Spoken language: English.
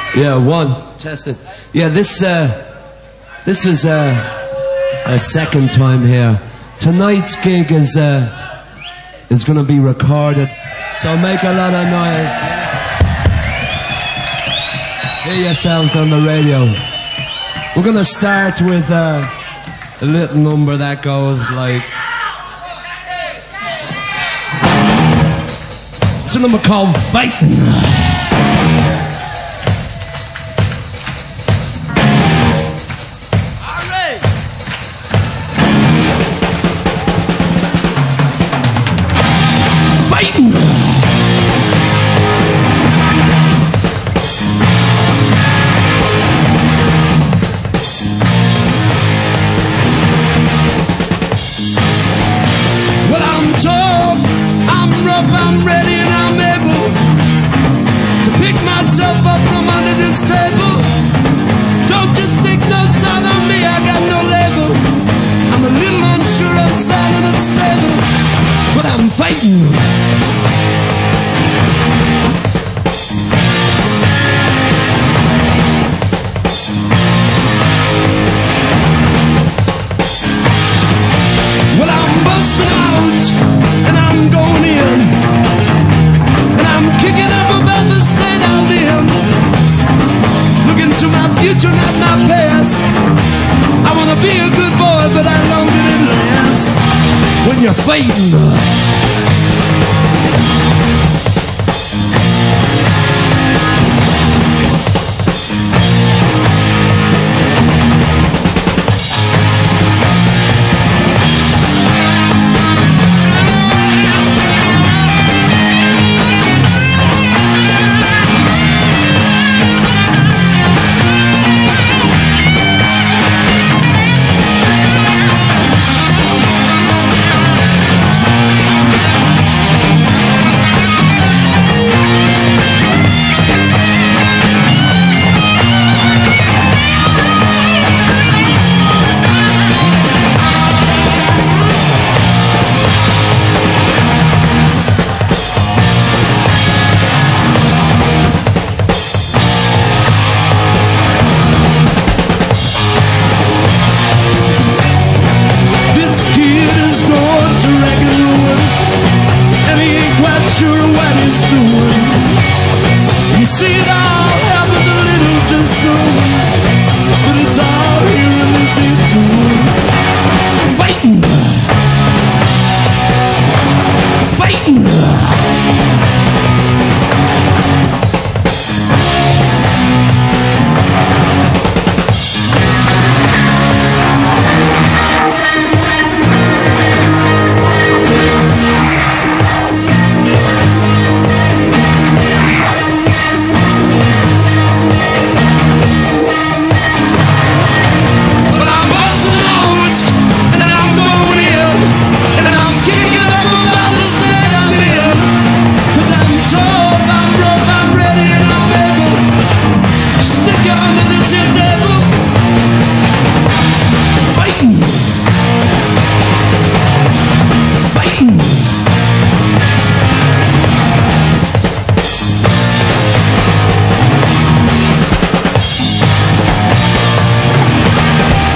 Yeah, one. Testing. Yeah, this is our second time here. Tonight's gig is going to be recorded, so make a lot of noise. Hear yourselves on the radio. We're going to start with a little number that goes like... It's a number called Fighting. I'm ready and I'm able to pick myself up from under this table. Don't just think no sign of me, I got no label. I'm a little unsure, unsilent and stable, but I'm fighting. Well, I'm busting out and I'm going in, and I'm kicking up about the state I'm in. Looking to my future, not my past. I wanna be a good boy, but how long did it last? When you're fighting